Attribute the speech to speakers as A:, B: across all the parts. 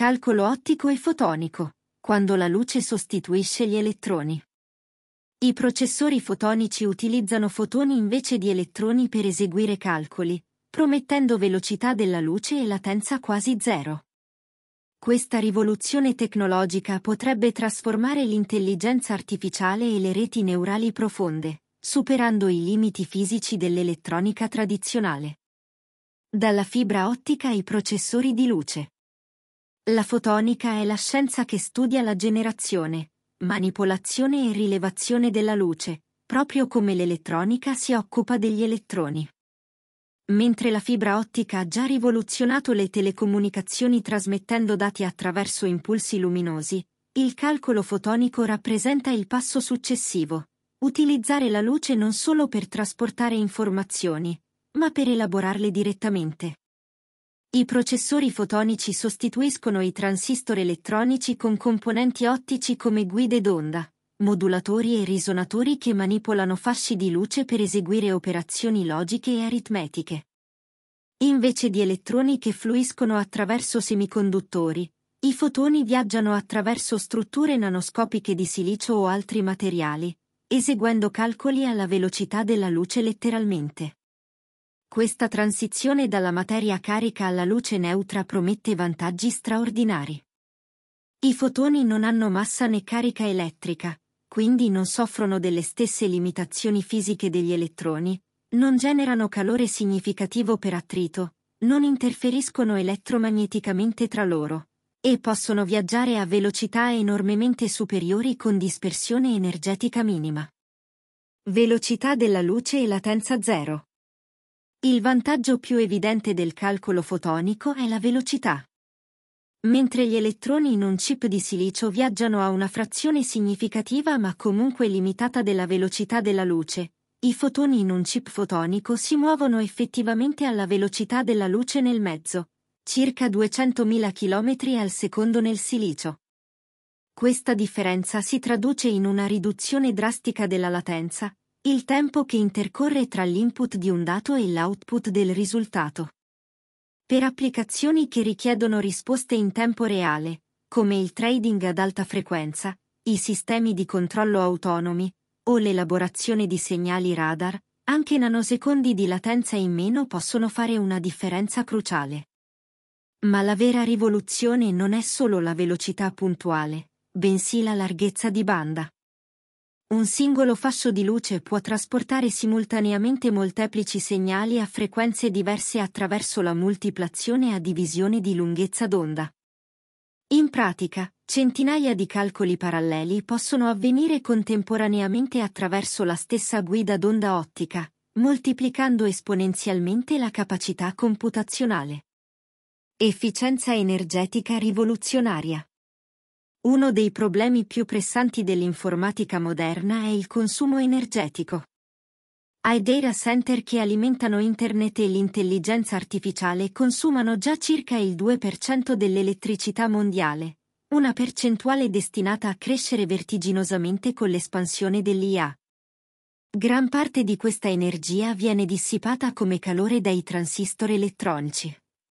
A: Calcolo ottico e fotonico, quando la luce sostituisce gli elettroni. I processori fotonici utilizzano fotoni invece di elettroni per eseguire calcoli, promettendo velocità della luce e latenza quasi zero. Questa rivoluzione tecnologica potrebbe trasformare l'intelligenza artificiale e le reti neurali profonde, superando i limiti fisici dell'elettronica tradizionale. Dalla fibra ottica ai processori di luce. La fotonica è la scienza che studia la generazione, manipolazione e rilevazione della luce, proprio come l'elettronica si occupa degli elettroni. Mentre la fibra ottica ha già rivoluzionato le telecomunicazioni trasmettendo dati attraverso impulsi luminosi, il calcolo fotonico rappresenta il passo successivo: utilizzare la luce non solo per trasportare informazioni, ma per elaborarle direttamente. I processori fotonici sostituiscono i transistor elettronici con componenti ottici come guide d'onda, modulatori e risonatori che manipolano fasci di luce per eseguire operazioni logiche e aritmetiche. Invece di elettroni che fluiscono attraverso semiconduttori, i fotoni viaggiano attraverso strutture nanoscopiche di silicio o altri materiali, eseguendo calcoli alla velocità della luce letteralmente. Questa transizione dalla materia carica alla luce neutra promette vantaggi straordinari. I fotoni non hanno massa né carica elettrica, quindi non soffrono delle stesse limitazioni fisiche degli elettroni, non generano calore significativo per attrito, non interferiscono elettromagneticamente tra loro, e possono viaggiare a velocità enormemente superiori con dispersione energetica minima. Velocità della luce e latenza zero. Il vantaggio più evidente del calcolo fotonico è la velocità. Mentre gli elettroni in un chip di silicio viaggiano a una frazione significativa ma comunque limitata della velocità della luce, i fotoni in un chip fotonico si muovono effettivamente alla velocità della luce nel mezzo, circa 200.000 km al secondo nel silicio. Questa differenza si traduce in una riduzione drastica della latenza, il tempo che intercorre tra l'input di un dato e l'output del risultato. Per applicazioni che richiedono risposte in tempo reale, come il trading ad alta frequenza, i sistemi di controllo autonomi, o l'elaborazione di segnali radar, anche nanosecondi di latenza in meno possono fare una differenza cruciale. Ma la vera rivoluzione non è solo la velocità puntuale, bensì la larghezza di banda. Un singolo fascio di luce può trasportare simultaneamente molteplici segnali a frequenze diverse attraverso la multiplazione a divisione di lunghezza d'onda. In pratica, centinaia di calcoli paralleli possono avvenire contemporaneamente attraverso la stessa guida d'onda ottica, moltiplicando esponenzialmente la capacità computazionale. Efficienza energetica rivoluzionaria. Uno dei problemi più pressanti dell'informatica moderna è il consumo energetico. Ai data center che alimentano Internet e l'intelligenza artificiale consumano già circa il 2% dell'elettricità mondiale, una percentuale destinata a crescere vertiginosamente con l'espansione dell'IA. Gran parte di questa energia viene dissipata come calore dai transistor elettronici.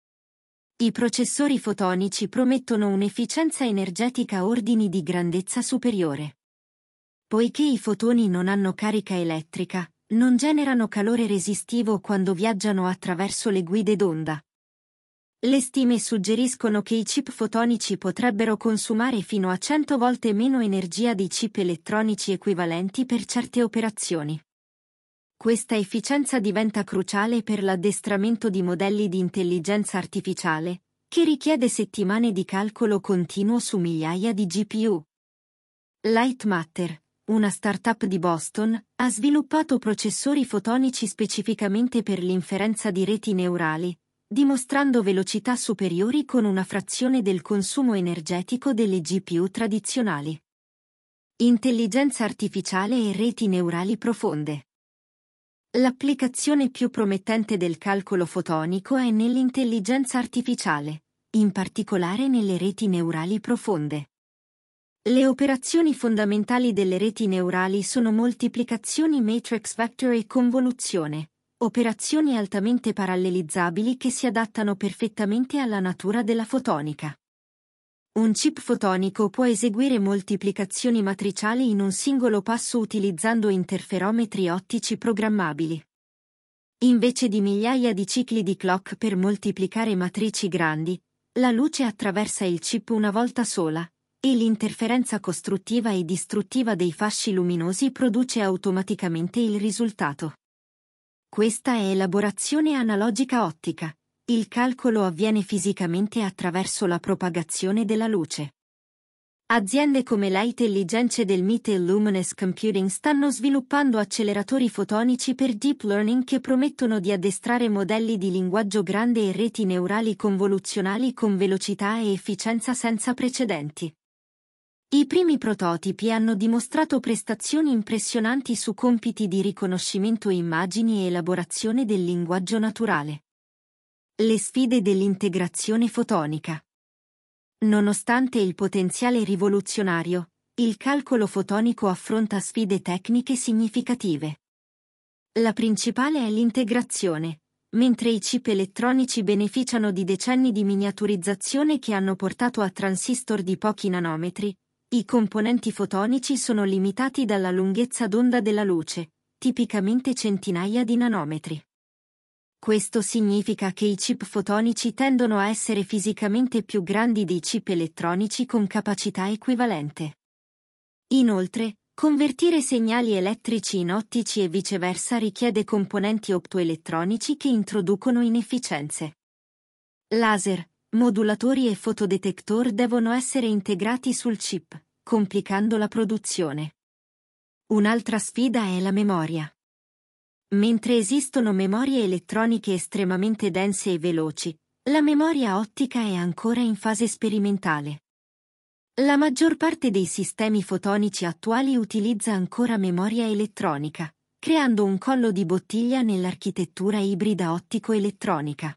A: I processori fotonici promettono un'efficienza energetica a ordini di grandezza superiore. Poiché i fotoni non hanno carica elettrica, non generano calore resistivo quando viaggiano attraverso le guide d'onda. Le stime suggeriscono che i chip fotonici potrebbero consumare fino a 100 volte meno energia dei chip elettronici equivalenti per certe operazioni. Questa efficienza diventa cruciale per l'addestramento di modelli di intelligenza artificiale, che richiede settimane di calcolo continuo su migliaia di GPU. Lightmatter, una startup di Boston, ha sviluppato processori fotonici specificamente per l'inferenza di reti neurali, dimostrando velocità superiori con una frazione del consumo energetico delle GPU tradizionali. Intelligenza artificiale e reti neurali profonde. L'applicazione più promettente del calcolo fotonico è nell'intelligenza artificiale, in particolare nelle reti neurali profonde. Le operazioni fondamentali delle reti neurali sono moltiplicazioni matrix vector e convoluzione, operazioni altamente parallelizzabili che si adattano perfettamente alla natura della fotonica. Un chip fotonico può eseguire moltiplicazioni matriciali in un singolo passo utilizzando interferometri ottici programmabili. Invece di migliaia di cicli di clock per moltiplicare matrici grandi, la luce attraversa il chip una volta sola, e l'interferenza costruttiva e distruttiva dei fasci luminosi produce automaticamente il risultato. Questa è elaborazione analogica ottica. Il calcolo avviene fisicamente attraverso la propagazione della luce. Aziende come Light Intelligence del MIT e Luminous Computing stanno sviluppando acceleratori fotonici per deep learning che promettono di addestrare modelli di linguaggio grande e reti neurali convoluzionali con velocità e efficienza senza precedenti. I primi prototipi hanno dimostrato prestazioni impressionanti su compiti di riconoscimento immagini e elaborazione del linguaggio naturale. Le sfide dell'integrazione fotonica. Nonostante il potenziale rivoluzionario, il calcolo fotonico affronta sfide tecniche significative. La principale è l'integrazione. Mentre i chip elettronici beneficiano di decenni di miniaturizzazione che hanno portato a transistor di pochi nanometri, i componenti fotonici sono limitati dalla lunghezza d'onda della luce, tipicamente centinaia di nanometri. Questo significa che i chip fotonici tendono a essere fisicamente più grandi dei chip elettronici con capacità equivalente. Inoltre, convertire segnali elettrici in ottici e viceversa richiede componenti optoelettronici che introducono inefficienze. Laser, modulatori e fotodetector devono essere integrati sul chip, complicando la produzione. Un'altra sfida è la memoria. Mentre esistono memorie elettroniche estremamente dense e veloci, la memoria ottica è ancora in fase sperimentale. La maggior parte dei sistemi fotonici attuali utilizza ancora memoria elettronica, creando un collo di bottiglia nell'architettura ibrida ottico-elettronica.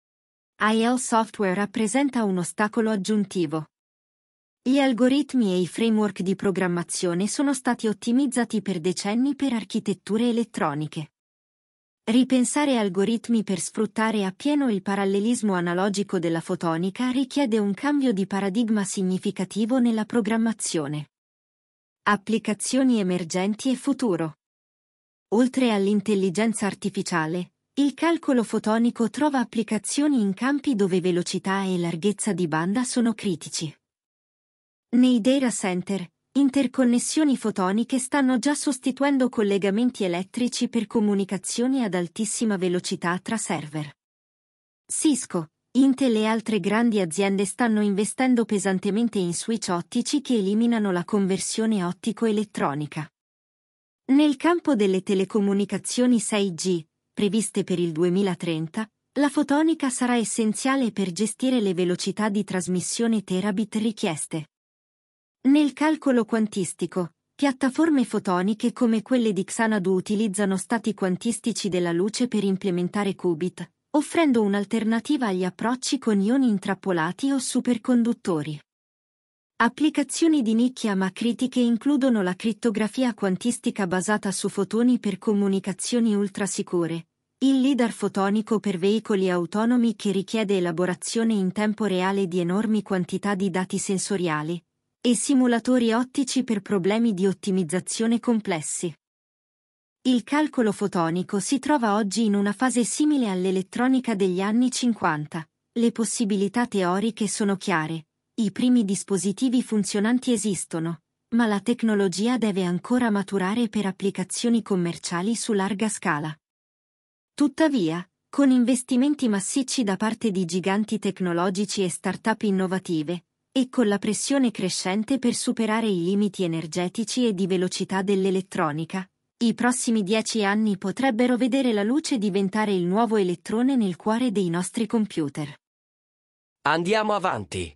A: IL Software rappresenta un ostacolo aggiuntivo. Gli algoritmi e i framework di programmazione sono stati ottimizzati per decenni per architetture elettroniche. Ripensare algoritmi per sfruttare appieno il parallelismo analogico della fotonica richiede un cambio di paradigma significativo nella programmazione. Applicazioni emergenti e futuro. Oltre all'intelligenza artificiale, il calcolo fotonico trova applicazioni in campi dove velocità e larghezza di banda sono critici. Nei data center, interconnessioni fotoniche stanno già sostituendo collegamenti elettrici per comunicazioni ad altissima velocità tra server. Cisco, Intel e altre grandi aziende stanno investendo pesantemente in switch ottici che eliminano la conversione ottico-elettronica. Nel campo delle telecomunicazioni 6G, previste per il 2030, la fotonica sarà essenziale per gestire le velocità di trasmissione terabit richieste. Nel calcolo quantistico, piattaforme fotoniche come quelle di Xanadu utilizzano stati quantistici della luce per implementare qubit, offrendo un'alternativa agli approcci con ioni intrappolati o superconduttori. Applicazioni di nicchia ma critiche includono la crittografia quantistica basata su fotoni per comunicazioni ultrasicure, il lidar fotonico per veicoli autonomi che richiede elaborazione in tempo reale di enormi quantità di dati sensoriali, e simulatori ottici per problemi di ottimizzazione complessi. Il calcolo fotonico si trova oggi in una fase simile all'elettronica degli anni 50. Le possibilità teoriche sono chiare, i primi dispositivi funzionanti esistono, ma la tecnologia deve ancora maturare per applicazioni commerciali su larga scala. Tuttavia, con investimenti massicci da parte di giganti tecnologici e start-up innovative, e con la pressione crescente per superare i limiti energetici e di velocità dell'elettronica, i prossimi 10 anni potrebbero vedere la luce diventare il nuovo elettrone nel cuore dei nostri computer.
B: Andiamo avanti.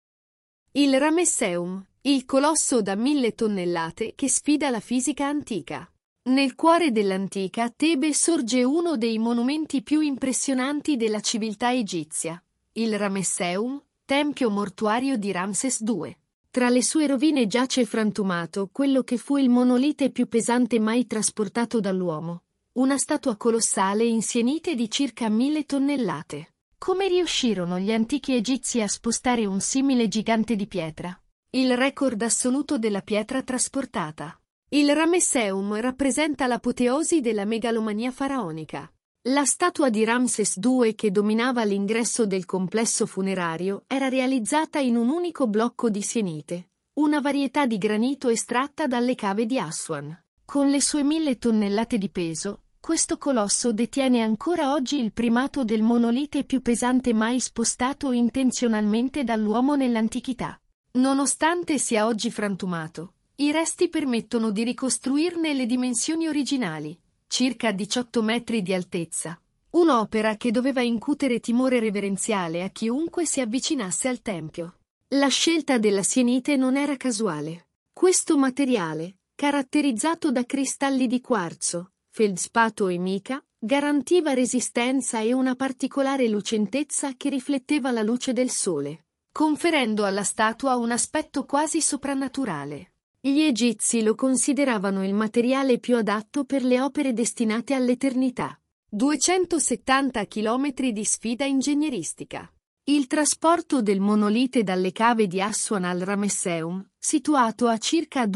C: Il Ramesseum, il colosso da 1000 tonnellate che sfida la fisica antica. Nel cuore dell'antica Tebe sorge uno dei monumenti più impressionanti della civiltà egizia, il Ramesseum, tempio mortuario di Ramses II. Tra le sue rovine giace frantumato quello che fu il monolite più pesante mai trasportato dall'uomo, una statua colossale insienite di circa 1000 tonnellate. Come riuscirono gli antichi egizi a spostare un simile gigante di pietra? Il record assoluto della pietra trasportata. Il Ramesseum rappresenta l'apoteosi della megalomania faraonica. La statua di Ramses II che dominava l'ingresso del complesso funerario era realizzata in un unico blocco di sienite, una varietà di granito estratta dalle cave di Aswan. Con le sue 1000 tonnellate di peso, questo colosso detiene ancora oggi il primato del monolite più pesante mai spostato intenzionalmente dall'uomo nell'antichità. Nonostante sia oggi frantumato, i resti permettono di ricostruirne le dimensioni originali, circa 18 metri di altezza. Un'opera che doveva incutere timore reverenziale a chiunque si avvicinasse al tempio. La scelta della sienite non era casuale. Questo materiale, caratterizzato da cristalli di quarzo, feldspato e mica, garantiva resistenza e una particolare lucentezza che rifletteva la luce del sole, conferendo alla statua un aspetto quasi soprannaturale. Gli egizi lo consideravano il materiale più adatto per le opere destinate all'eternità. 270 chilometri di sfida ingegneristica. Il trasporto del monolite dalle cave di Aswan al Ramesseum, situato a circa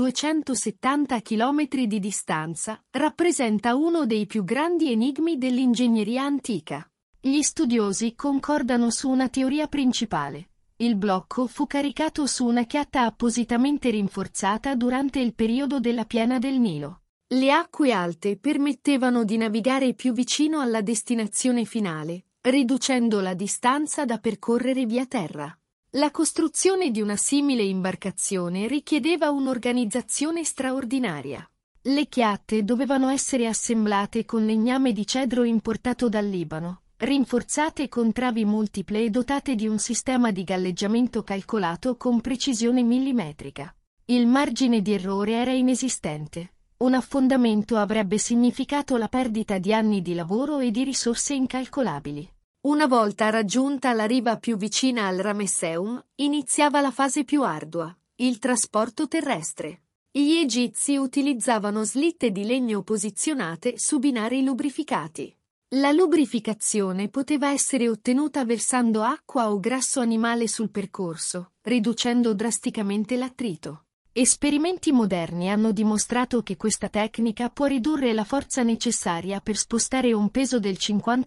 C: 270 chilometri di distanza, rappresenta uno dei più grandi enigmi dell'ingegneria antica. Gli studiosi concordano su una teoria principale. Il blocco fu caricato su una chiatta appositamente rinforzata durante il periodo della piena del Nilo. Le acque alte permettevano di navigare più vicino alla destinazione finale, riducendo la distanza da percorrere via terra. La costruzione di una simile imbarcazione richiedeva un'organizzazione straordinaria. Le chiatte dovevano essere assemblate con legname di cedro importato dal Libano, rinforzate con travi multiple e dotate di un sistema di galleggiamento calcolato con precisione millimetrica. Il margine di errore era inesistente. Un affondamento avrebbe significato la perdita di anni di lavoro e di risorse incalcolabili. Una volta raggiunta la riva più vicina al Ramesseum, iniziava la fase più ardua, il trasporto terrestre. Gli egizi utilizzavano slitte di legno posizionate su binari lubrificati. La lubrificazione poteva essere ottenuta versando acqua o grasso animale sul percorso, riducendo drasticamente l'attrito. Esperimenti moderni hanno dimostrato che questa tecnica può ridurre la forza necessaria per spostare un peso del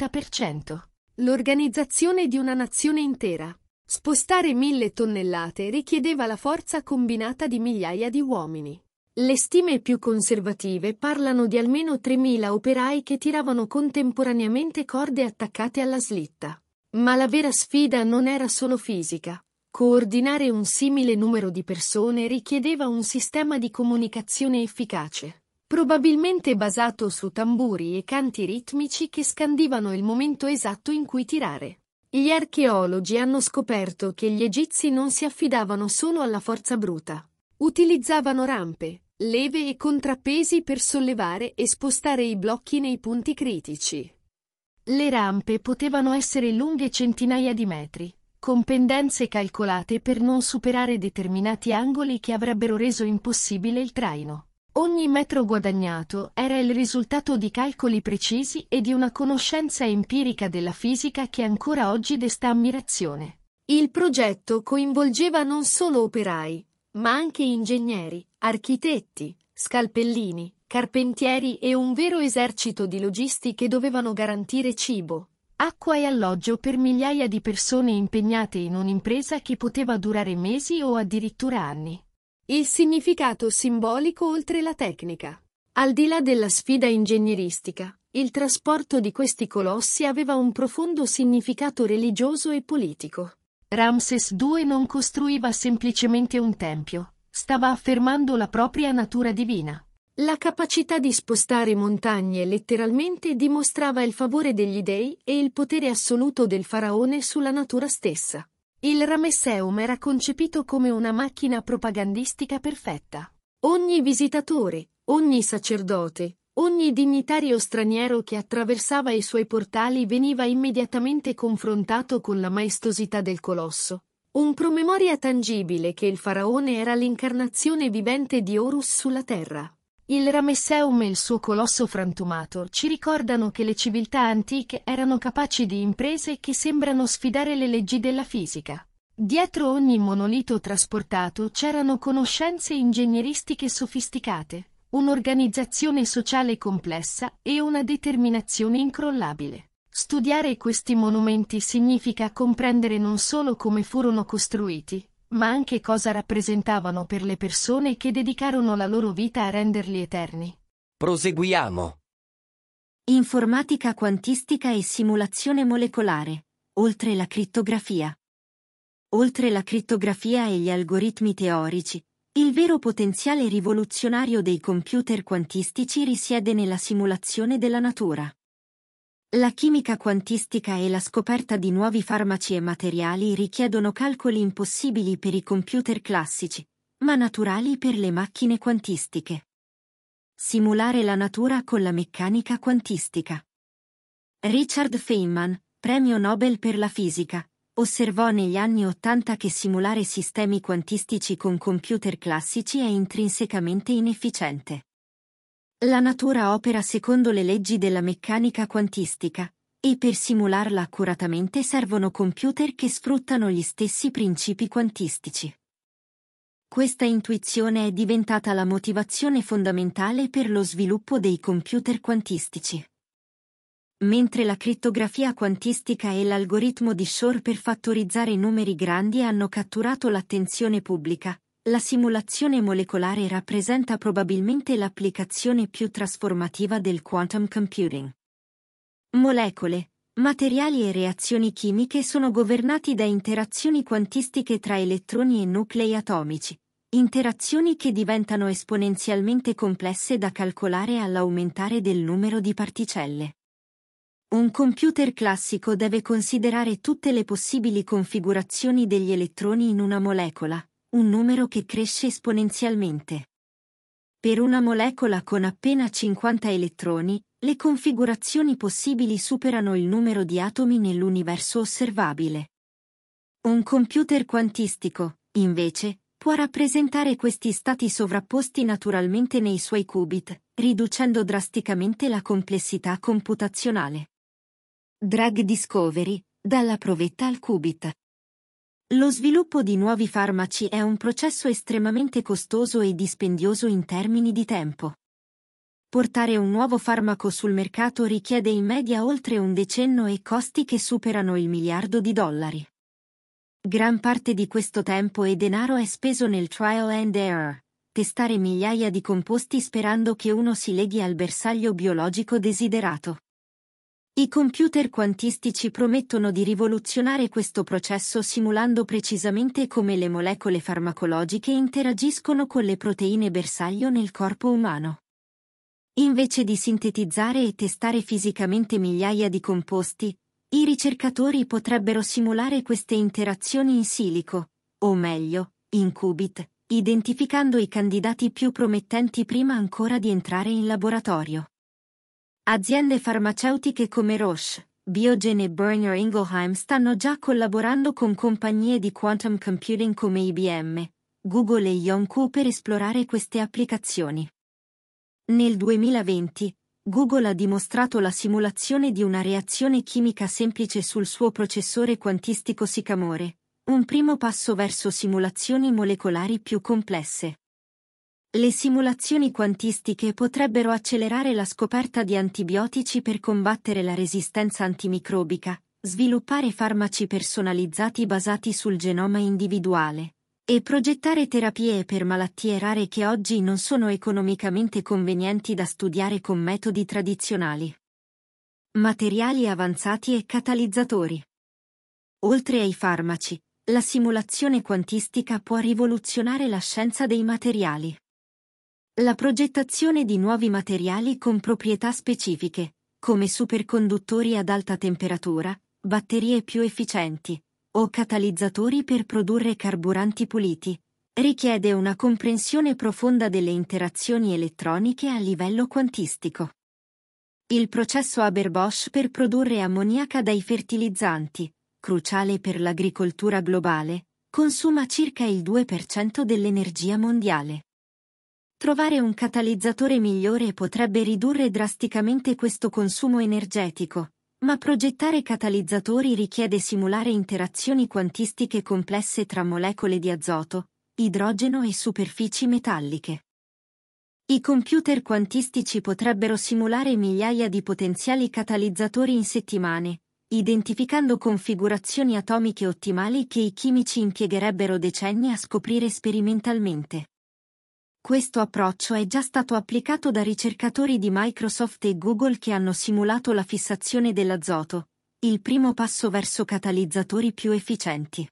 C: 50%. L'organizzazione di una nazione intera. Spostare 1000 tonnellate richiedeva la forza combinata di migliaia di uomini. Le stime più conservative parlano di almeno 3000 operai che tiravano contemporaneamente corde attaccate alla slitta. Ma la vera sfida non era solo fisica. Coordinare un simile numero di persone richiedeva un sistema di comunicazione efficace, probabilmente basato su tamburi e canti ritmici che scandivano il momento esatto in cui tirare. Gli archeologi hanno scoperto che gli egizi non si affidavano solo alla forza bruta. Utilizzavano rampe, leve e contrappesi per sollevare e spostare i blocchi nei punti critici. Le rampe potevano essere lunghe centinaia di metri, con pendenze calcolate per non superare determinati angoli che avrebbero reso impossibile il traino. Ogni metro guadagnato era il risultato di calcoli precisi e di una conoscenza empirica della fisica che ancora oggi desta ammirazione. Il progetto coinvolgeva non solo operai, ma anche ingegneri, architetti, scalpellini, carpentieri e un vero esercito di logisti che dovevano garantire cibo, acqua e alloggio per migliaia di persone impegnate in un'impresa che poteva durare mesi o addirittura anni. Il significato simbolico oltre la tecnica. Al di là della sfida ingegneristica, il trasporto di questi colossi aveva un profondo significato religioso e politico. Ramses II non costruiva semplicemente un tempio, stava affermando la propria natura divina. La capacità di spostare montagne letteralmente dimostrava il favore degli dei e il potere assoluto del faraone sulla natura stessa. Il Ramesseum era concepito come una macchina propagandistica perfetta. Ogni visitatore, ogni sacerdote, ogni dignitario straniero che attraversava i suoi portali veniva immediatamente confrontato con la maestosità del colosso. Un promemoria tangibile che il faraone era l'incarnazione vivente di Horus sulla terra. Il Ramesseum e il suo colosso frantumato ci ricordano che le civiltà antiche erano capaci di imprese che sembrano sfidare le leggi della fisica. Dietro ogni monolito trasportato c'erano conoscenze ingegneristiche sofisticate, un'organizzazione sociale complessa e una determinazione incrollabile. Studiare questi monumenti significa comprendere non solo come furono costruiti, ma anche cosa rappresentavano per le persone che dedicarono la loro vita a renderli eterni.
B: Proseguiamo.
A: Informatica quantistica e simulazione molecolare, oltre la crittografia. Oltre la crittografia e gli algoritmi teorici, il vero potenziale rivoluzionario dei computer quantistici risiede nella simulazione della natura. La chimica quantistica e la scoperta di nuovi farmaci e materiali richiedono calcoli impossibili per i computer classici, ma naturali per le macchine quantistiche. Simulare la natura con la meccanica quantistica. Richard Feynman, premio Nobel per la fisica, osservò negli anni '80 che simulare sistemi quantistici con computer classici è intrinsecamente inefficiente. La natura opera secondo le leggi della meccanica quantistica, e per simularla accuratamente servono computer che sfruttano gli stessi principi quantistici. Questa intuizione è diventata la motivazione fondamentale per lo sviluppo dei computer quantistici. Mentre la crittografia quantistica e l'algoritmo di Shor per fattorizzare numeri grandi hanno catturato l'attenzione pubblica, la simulazione molecolare rappresenta probabilmente l'applicazione più trasformativa del quantum computing. Molecole, materiali e reazioni chimiche sono governati da interazioni quantistiche tra elettroni e nuclei atomici, interazioni che diventano esponenzialmente complesse da calcolare all'aumentare del numero di particelle. Un computer classico deve considerare tutte le possibili configurazioni degli elettroni in una molecola, un numero che cresce esponenzialmente. Per una molecola con appena 50 elettroni, le configurazioni possibili superano il numero di atomi nell'universo osservabile. Un computer quantistico, invece, può rappresentare questi stati sovrapposti naturalmente nei suoi qubit, riducendo drasticamente la complessità computazionale. Drug discovery, dalla provetta al qubit. Lo sviluppo di nuovi farmaci è un processo estremamente costoso e dispendioso in termini di tempo. Portare un nuovo farmaco sul mercato richiede in media oltre un decennio e costi che superano il $1 miliardo. Gran parte di questo tempo e denaro è speso nel trial and error, testare migliaia di composti sperando che uno si leghi al bersaglio biologico desiderato. I computer quantistici promettono di rivoluzionare questo processo simulando precisamente come le molecole farmacologiche interagiscono con le proteine bersaglio nel corpo umano. Invece di sintetizzare e testare fisicamente migliaia di composti, i ricercatori potrebbero simulare queste interazioni in silico, o meglio, in qubit, identificando i candidati più promettenti prima ancora di entrare in laboratorio. Aziende farmaceutiche come Roche, Biogen e Boehringer Ingelheim stanno già collaborando con compagnie di quantum computing come IBM, Google e Yonkou per esplorare queste applicazioni. Nel 2020, Google ha dimostrato la simulazione di una reazione chimica semplice sul suo processore quantistico Sycamore, un primo passo verso simulazioni molecolari più complesse. Le simulazioni quantistiche potrebbero accelerare la scoperta di antibiotici per combattere la resistenza antimicrobica, sviluppare farmaci personalizzati basati sul genoma individuale, e progettare terapie per malattie rare che oggi non sono economicamente convenienti da studiare con metodi tradizionali. Materiali avanzati e catalizzatori. Oltre ai farmaci, la simulazione quantistica può rivoluzionare la scienza dei materiali. La progettazione di nuovi materiali con proprietà specifiche, come superconduttori ad alta temperatura, batterie più efficienti, o catalizzatori per produrre carburanti puliti, richiede una comprensione profonda delle interazioni elettroniche a livello quantistico. Il processo Haber-Bosch per produrre ammoniaca dai fertilizzanti, cruciale per l'agricoltura globale, consuma circa il 2% dell'energia mondiale. Trovare un catalizzatore migliore potrebbe ridurre drasticamente questo consumo energetico, ma progettare catalizzatori richiede simulare interazioni quantistiche complesse tra molecole di azoto, idrogeno e superfici metalliche. I computer quantistici potrebbero simulare migliaia di potenziali catalizzatori in settimane, identificando configurazioni atomiche ottimali che i chimici impiegherebbero decenni a scoprire sperimentalmente. Questo approccio è già stato applicato da ricercatori di Microsoft e Google che hanno simulato la fissazione dell'azoto, il primo passo verso catalizzatori più efficienti.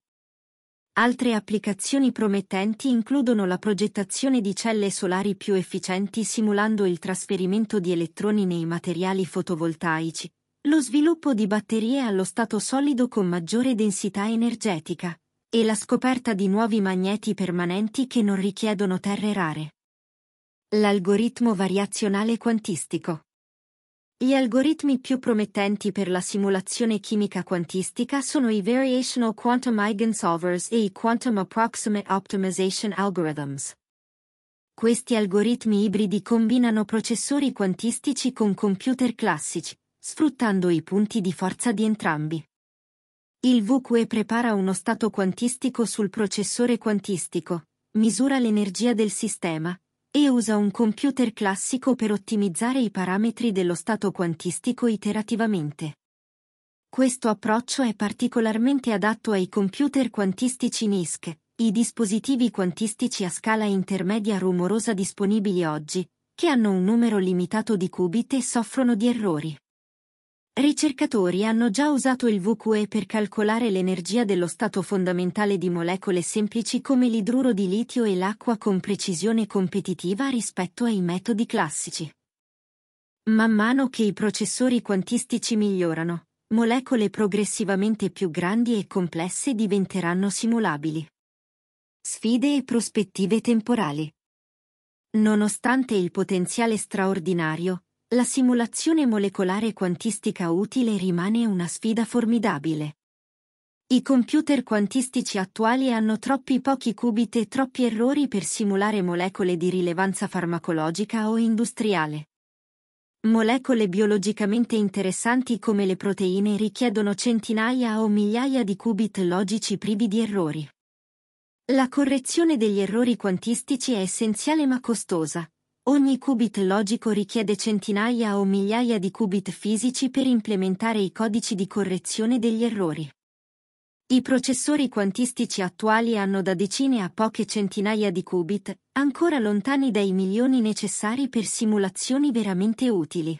A: Altre applicazioni promettenti includono la progettazione di celle solari più efficienti simulando il trasferimento di elettroni nei materiali fotovoltaici, lo sviluppo di batterie allo stato solido con maggiore densità energetica, e la scoperta di nuovi magneti permanenti che non richiedono terre rare. L'algoritmo variazionale quantistico. Gli algoritmi più promettenti per la simulazione chimica quantistica sono i Variational Quantum Eigensolvers e i Quantum Approximate Optimization Algorithms. Questi algoritmi ibridi combinano processori quantistici con computer classici, sfruttando i punti di forza di entrambi. Il VQE prepara uno stato quantistico sul processore quantistico, misura l'energia del sistema, e usa un computer classico per ottimizzare i parametri dello stato quantistico iterativamente. Questo approccio è particolarmente adatto ai computer quantistici NISQ, i dispositivi quantistici a scala intermedia rumorosa disponibili oggi, che hanno un numero limitato di qubit e soffrono di errori. Ricercatori hanno già usato il VQE per calcolare l'energia dello stato fondamentale di molecole semplici come l'idruro di litio e l'acqua con precisione competitiva rispetto ai metodi classici. Man mano che i processori quantistici migliorano, molecole progressivamente più grandi e complesse diventeranno simulabili. Sfide e prospettive temporali. Nonostante il potenziale straordinario, la simulazione molecolare quantistica utile rimane una sfida formidabile. I computer quantistici attuali hanno troppi pochi qubit e troppi errori per simulare molecole di rilevanza farmacologica o industriale. Molecole biologicamente interessanti come le proteine richiedono centinaia o migliaia di qubit logici privi di errori. La correzione degli errori quantistici è essenziale ma costosa. Ogni qubit logico richiede centinaia o migliaia di qubit fisici per implementare i codici di correzione degli errori. I processori quantistici attuali hanno da decine a poche centinaia di qubit, ancora lontani dai milioni necessari per simulazioni veramente utili.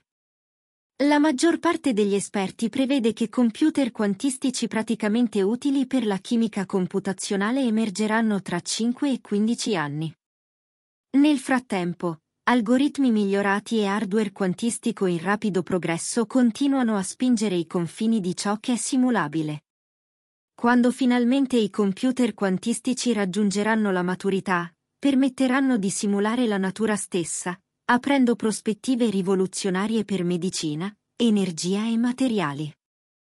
A: La maggior parte degli esperti prevede che computer quantistici praticamente utili per la chimica computazionale emergeranno tra 5 e 15 anni. Nel frattempo, algoritmi migliorati e hardware quantistico in rapido progresso continuano a spingere i confini di ciò che è simulabile. Quando finalmente i computer quantistici raggiungeranno la maturità, permetteranno di simulare la natura stessa, aprendo prospettive rivoluzionarie per medicina, energia e materiali.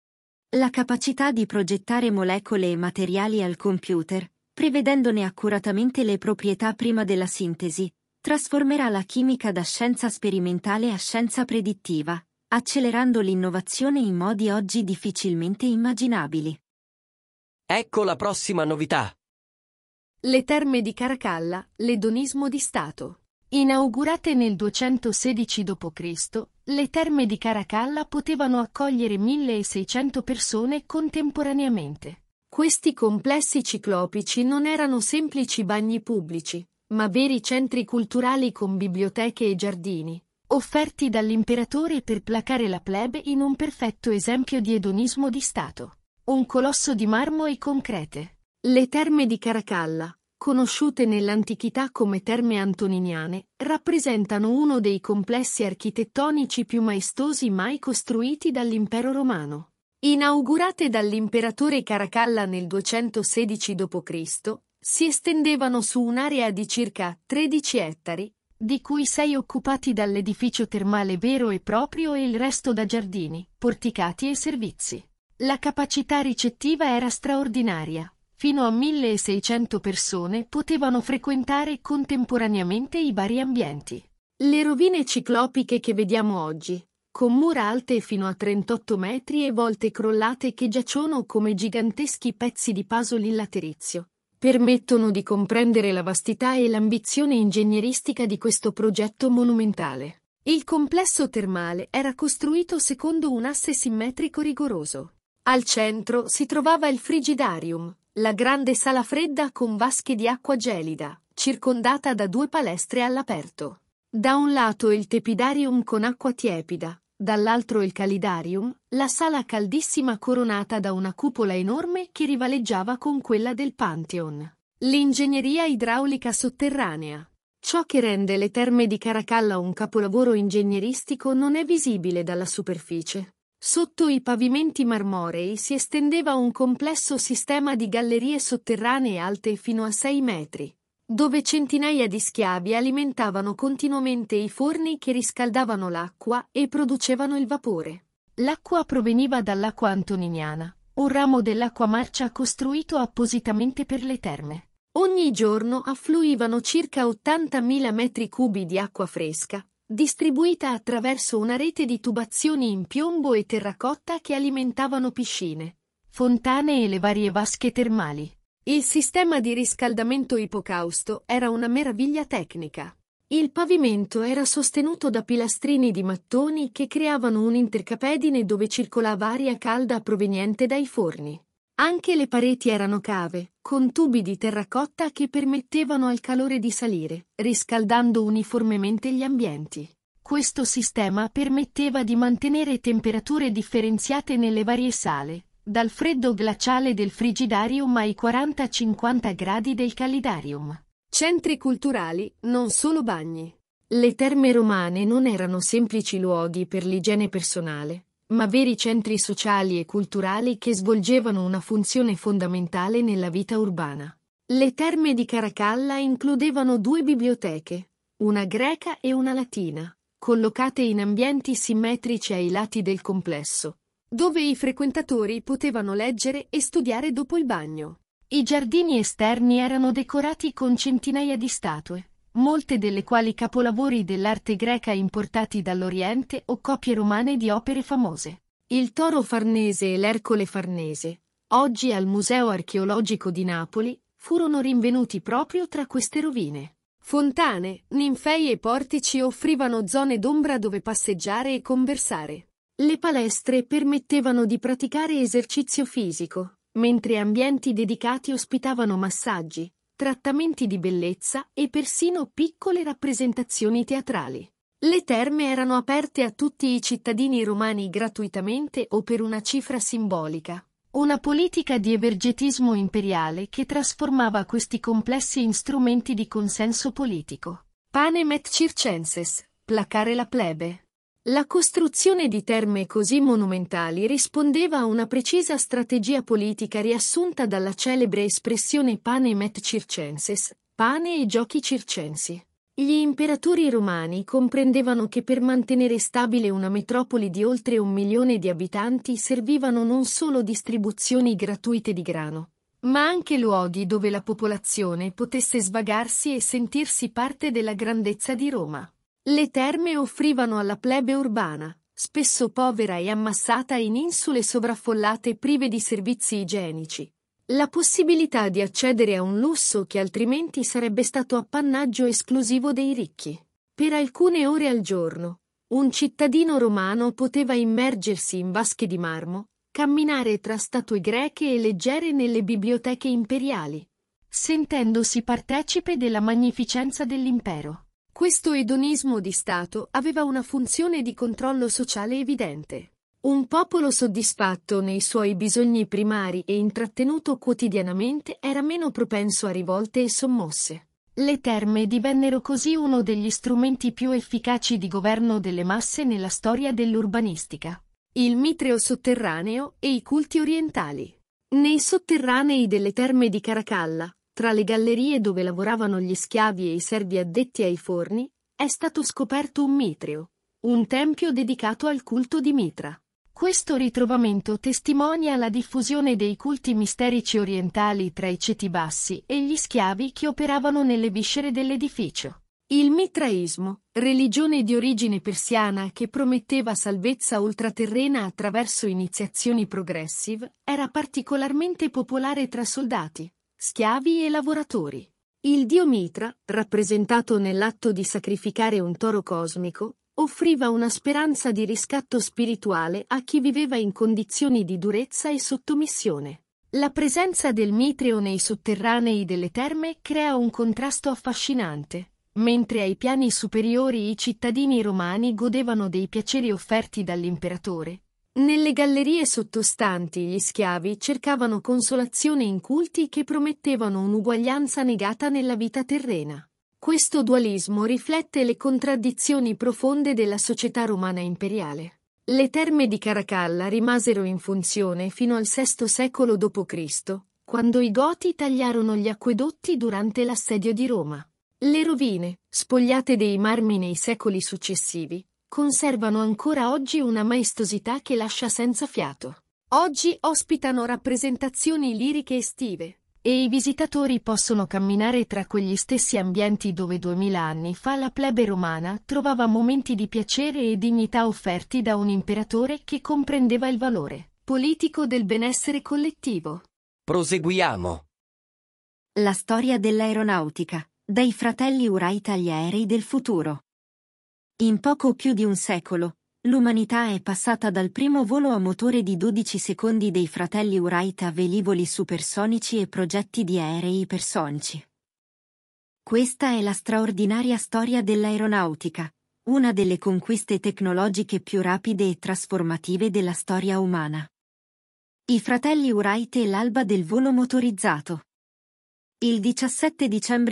A: La capacità di progettare molecole e materiali al computer, prevedendone accuratamente le proprietà prima della sintesi, trasformerà la chimica da scienza sperimentale a scienza predittiva, accelerando l'innovazione in modi oggi difficilmente immaginabili.
B: Ecco la prossima novità.
C: Le terme di Caracalla, l'edonismo di Stato. Inaugurate nel 216 d.C., le terme di Caracalla potevano accogliere 1600 persone contemporaneamente. Questi complessi ciclopici non erano semplici bagni pubblici, ma veri centri culturali con biblioteche e giardini, offerti dall'imperatore per placare la plebe in un perfetto esempio di edonismo di Stato. Un colosso di marmo e concrete. Le terme di Caracalla, conosciute nell'antichità come terme antoniniane, rappresentano uno dei complessi architettonici più maestosi mai costruiti dall'Impero Romano. Inaugurate dall'imperatore Caracalla nel 216 d.C., si estendevano su un'area di circa 13 ettari, di cui 6 occupati dall'edificio termale vero e proprio e il resto da giardini, porticati e servizi. La capacità ricettiva era straordinaria. Fino a 1600 persone potevano frequentare contemporaneamente i vari ambienti. Le rovine ciclopiche che vediamo oggi, con mura alte fino a 38 metri e volte crollate che giacciono come giganteschi pezzi di puzzle in laterizio, permettono di comprendere la vastità e l'ambizione ingegneristica di questo progetto monumentale. Il complesso termale era costruito secondo un asse simmetrico rigoroso. Al centro si trovava il frigidarium, la grande sala fredda con vasche di acqua gelida, circondata da 2 palestre all'aperto. Da un lato il tepidarium con acqua tiepida, dall'altro il calidarium, la sala caldissima coronata da una cupola enorme che rivaleggiava con quella del Pantheon. L'ingegneria idraulica sotterranea. Ciò che rende le terme di Caracalla un capolavoro ingegneristico non è visibile dalla superficie. Sotto i pavimenti marmorei si estendeva un complesso sistema di gallerie sotterranee alte fino a 6 metri, dove centinaia di schiavi alimentavano continuamente i forni che riscaldavano l'acqua e producevano il vapore. L'acqua proveniva dall'acqua antoniniana, un ramo dell'acqua marcia costruito appositamente per le terme. Ogni giorno affluivano circa 80.000 metri cubi di acqua fresca, distribuita attraverso una rete di tubazioni in piombo e terracotta che alimentavano piscine, fontane e le varie vasche termali. Il sistema di riscaldamento ipocausto era una meraviglia tecnica. Il pavimento era sostenuto da pilastrini di mattoni che creavano un'intercapedine dove circolava aria calda proveniente dai forni. Anche le pareti erano cave, con tubi di terracotta che permettevano al calore di salire, riscaldando uniformemente gli ambienti. Questo sistema permetteva di mantenere temperature differenziate nelle varie sale, dal freddo glaciale del frigidarium ai 40-50 gradi del calidarium. Centri culturali, non solo bagni. Le terme romane non erano semplici luoghi per l'igiene personale, ma veri centri sociali e culturali che svolgevano una funzione fondamentale nella vita urbana. Le terme di Caracalla includevano 2 biblioteche, una greca e una latina, collocate in ambienti simmetrici ai lati del complesso, dove i frequentatori potevano leggere e studiare dopo il bagno. I giardini esterni erano decorati con centinaia di statue, molte delle quali capolavori dell'arte greca importati dall'Oriente o copie romane di opere famose. Il toro farnese e l'Ercole farnese, oggi al Museo archeologico di Napoli, furono rinvenuti proprio tra queste rovine. Fontane, ninfei e portici offrivano zone d'ombra dove passeggiare e conversare. Le palestre permettevano di praticare esercizio fisico, mentre ambienti dedicati ospitavano massaggi, trattamenti di bellezza e persino piccole rappresentazioni teatrali. Le terme erano aperte a tutti i cittadini romani gratuitamente o per una cifra simbolica. Una politica di evergetismo imperiale che trasformava questi complessi in strumenti di consenso politico. Panem et circenses, placare la plebe. La costruzione di terme così monumentali rispondeva a una precisa strategia politica riassunta dalla celebre espressione panem et circenses, pane e giochi circensi. Gli imperatori romani comprendevano che per mantenere stabile una metropoli di oltre 1 milione di abitanti servivano non solo distribuzioni gratuite di grano, ma anche luoghi dove la popolazione potesse svagarsi e sentirsi parte della grandezza di Roma. Le terme offrivano alla plebe urbana, spesso povera e ammassata in insule sovraffollate prive di servizi igienici, la possibilità di accedere a un lusso che altrimenti sarebbe stato appannaggio esclusivo dei ricchi. Per alcune ore al giorno, un cittadino romano poteva immergersi in vasche di marmo, camminare tra statue greche e leggere nelle biblioteche imperiali, sentendosi partecipe della magnificenza dell'impero. Questo edonismo di Stato aveva una funzione di controllo sociale evidente. Un popolo soddisfatto nei suoi bisogni primari e intrattenuto quotidianamente era meno propenso a rivolte e sommosse. Le terme divennero così uno degli strumenti più efficaci di governo delle masse nella storia dell'urbanistica. Il mitreo sotterraneo e i culti orientali. Nei sotterranei delle terme di Caracalla, tra le gallerie dove lavoravano gli schiavi e i servi addetti ai forni, è stato scoperto un mitreo, un tempio dedicato al culto di Mitra. Questo ritrovamento testimonia la diffusione dei culti misterici orientali tra i ceti bassi e gli schiavi che operavano nelle viscere dell'edificio. Il mitraismo, religione di origine persiana che prometteva salvezza ultraterrena attraverso iniziazioni progressive, era particolarmente popolare tra soldati, schiavi e lavoratori. Il dio Mitra, rappresentato nell'atto di sacrificare un toro cosmico, offriva una speranza di riscatto spirituale a chi viveva in condizioni di durezza e sottomissione. La presenza del mitreo nei sotterranei delle terme crea un contrasto affascinante. Mentre ai piani superiori i cittadini romani godevano dei piaceri offerti dall'imperatore, nelle gallerie sottostanti gli schiavi cercavano consolazione in culti che promettevano un'uguaglianza negata nella vita terrena. Questo dualismo riflette le contraddizioni profonde della società romana imperiale. Le terme di Caracalla rimasero in funzione fino al VI secolo d.C., quando i Goti tagliarono gli acquedotti durante l'assedio di Roma. Le rovine, spogliate dei marmi nei secoli successivi, conservano ancora oggi una maestosità che lascia senza fiato. Oggi ospitano rappresentazioni liriche estive, e i visitatori possono camminare tra quegli stessi ambienti dove 2000 anni fa la plebe romana trovava momenti di piacere e dignità offerti da un imperatore che comprendeva il valore politico del benessere collettivo.
B: Proseguiamo.
A: La storia dell'aeronautica. Dai fratelli Wright agli aerei del futuro. In poco più di un secolo, l'umanità è passata dal primo volo a motore di 12 secondi dei fratelli Wright a velivoli supersonici e progetti di aerei ipersonici. Questa è la straordinaria storia dell'aeronautica, una delle conquiste tecnologiche più rapide e trasformative della storia umana. I fratelli Wright e l'alba del volo motorizzato. Il 17 dicembre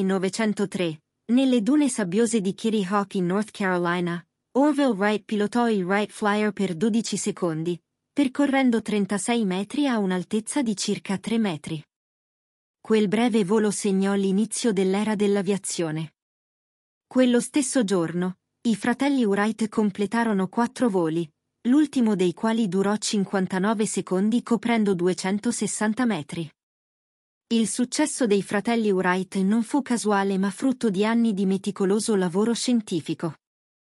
A: 1903, nelle dune sabbiose di Kitty Hawk in North Carolina, Orville Wright pilotò il Wright Flyer per 12 secondi, percorrendo 36 metri a un'altezza di circa 3 metri. Quel breve volo segnò l'inizio dell'era dell'aviazione. Quello stesso giorno, i fratelli Wright completarono 4 voli, l'ultimo dei quali durò 59 secondi coprendo 260 metri. Il successo dei fratelli Wright non fu casuale ma frutto di anni di meticoloso lavoro scientifico.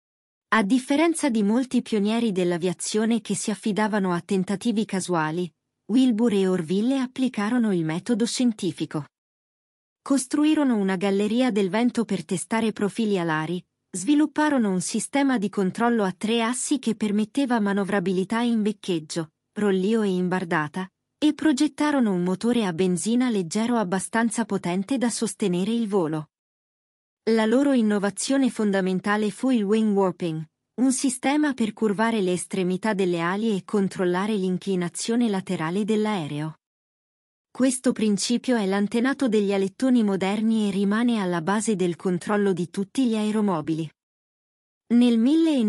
A: A differenza di molti pionieri dell'aviazione che si affidavano a tentativi casuali, Wilbur e Orville applicarono il metodo scientifico. Costruirono una galleria del vento per testare profili alari, svilupparono un sistema di controllo a 3 assi che permetteva manovrabilità in beccheggio, rollio e imbardata, e progettarono un motore a benzina leggero abbastanza potente da sostenere il volo. La loro innovazione fondamentale fu il wing warping, un sistema per curvare le estremità delle ali e controllare l'inclinazione laterale dell'aereo. Questo principio è l'antenato degli alettoni moderni e rimane alla base del controllo di tutti gli aeromobili. Nel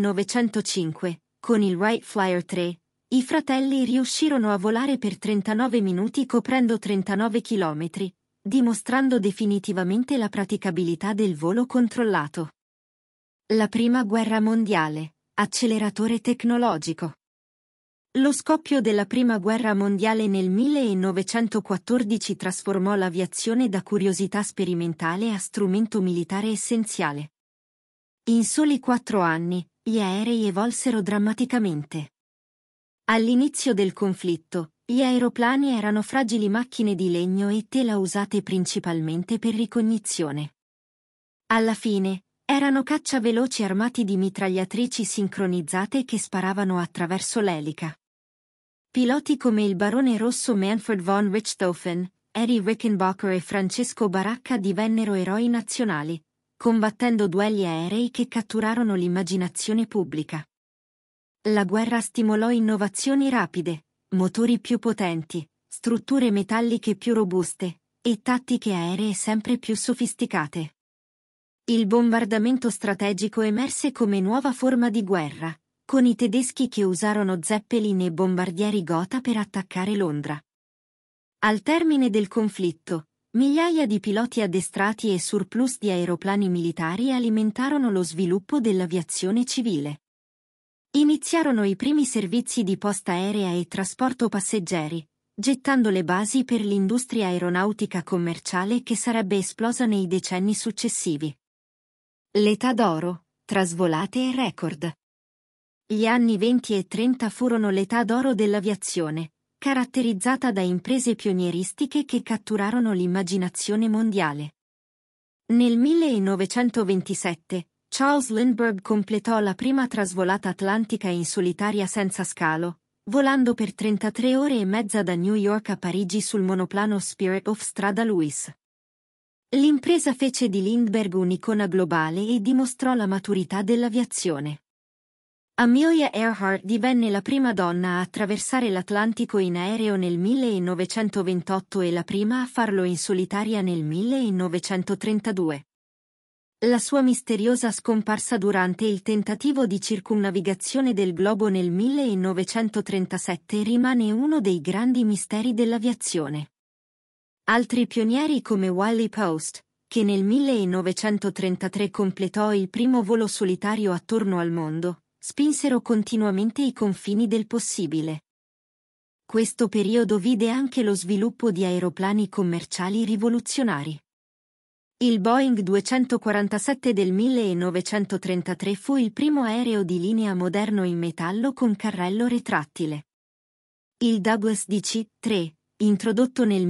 A: 1905, con il Wright Flyer 3, i fratelli riuscirono a volare per 39 minuti coprendo 39 chilometri, dimostrando definitivamente la praticabilità del volo controllato. La Prima Guerra Mondiale, acceleratore tecnologico. Lo scoppio della Prima Guerra Mondiale nel 1914 trasformò l'aviazione da curiosità sperimentale a strumento militare essenziale. In soli 4 anni, gli aerei evolsero drammaticamente. All'inizio del conflitto, gli aeroplani erano fragili macchine di legno e tela usate principalmente per ricognizione. Alla fine, erano cacciaveloci armati di mitragliatrici sincronizzate che sparavano attraverso l'elica. Piloti come il barone rosso Manfred von Richthofen, Erich Rickenbacker e Francesco Baracca divennero eroi nazionali, combattendo duelli aerei che catturarono l'immaginazione pubblica. La guerra stimolò innovazioni rapide, motori più potenti, strutture metalliche più robuste, e tattiche aeree sempre più sofisticate. Il bombardamento strategico emerse come nuova forma di guerra, con i tedeschi che usarono Zeppelin e bombardieri Gotha per attaccare Londra. Al termine del conflitto, migliaia di piloti addestrati e surplus di aeroplani militari alimentarono lo sviluppo dell'aviazione civile. Iniziarono i primi servizi di posta aerea e trasporto passeggeri, gettando le basi per l'industria aeronautica commerciale che sarebbe esplosa nei decenni successivi. L'età d'oro, trasvolate e record. Gli anni 20 e 30 furono l'età d'oro dell'aviazione, caratterizzata da imprese pionieristiche che catturarono l'immaginazione mondiale. Nel 1927, Charles Lindbergh completò la prima trasvolata atlantica in solitaria senza scalo, volando per 33 ore e mezza da New York a Parigi sul monoplano Spirit of Strada Lewis. L'impresa fece di Lindbergh un'icona globale e dimostrò la maturità dell'aviazione. Amelia Earhart divenne la prima donna a attraversare l'Atlantico in aereo nel 1928 e la prima a farlo in solitaria nel 1932. La sua misteriosa scomparsa durante il tentativo di circumnavigazione del globo nel 1937 rimane uno dei grandi misteri dell'aviazione. Altri pionieri come Wiley Post, che nel 1933 completò il primo volo solitario attorno al mondo, spinsero continuamente i confini del possibile. Questo periodo vide anche lo sviluppo di aeroplani commerciali rivoluzionari. Il Boeing 247 del 1933 fu il primo aereo di linea moderno in metallo con carrello retrattile. Il Douglas DC-3, introdotto nel